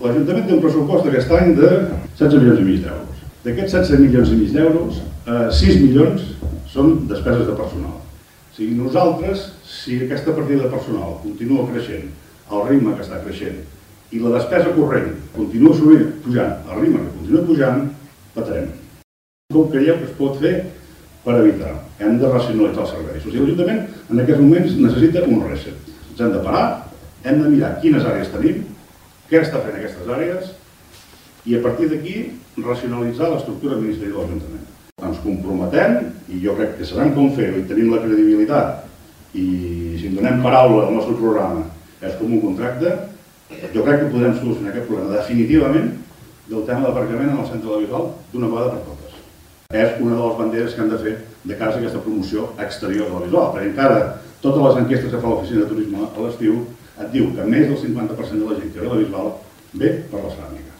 L'Ajuntament té un pressupost d'aquest any de 16 milions i mig d'euros. D'aquests 16 milions i mig d'euros, 6 milions són despeses de personal. O sigui, nosaltres, si aquesta partida de personal continua creixent al ritme que està creixent i la despesa corrent continua pujant al ritme que continua pujant, patarem. Com creieu que es pot fer per evitar? Hem de racionalitzar els serveis. O sigui, l'Ajuntament en aquests moments necessita un reset. Ens hem de parar, hem de mirar quines àrees tenim, què està fent aquestes àrees i a partir d'aquí racionalitzar l'estructura administrativa de l'Ajuntament. Ens comprometem, i jo crec que sabem com fer-ho i tenim la credibilitat i si en donem paraula al nostre programa és com un contracte, jo crec que podrem solucionar aquest problema definitivament del tema d'aparcament en el centre de la Bisbal d'una vegada per totes. És una de les banderes que hem de fer de cara a aquesta promoció exterior de la Bisbal, perquè encara totes les enquestes que fa l'oficina de turisme a l'estiu et diu que més del 50% de la gent que ve a la Bisbal ve per la ceràmica.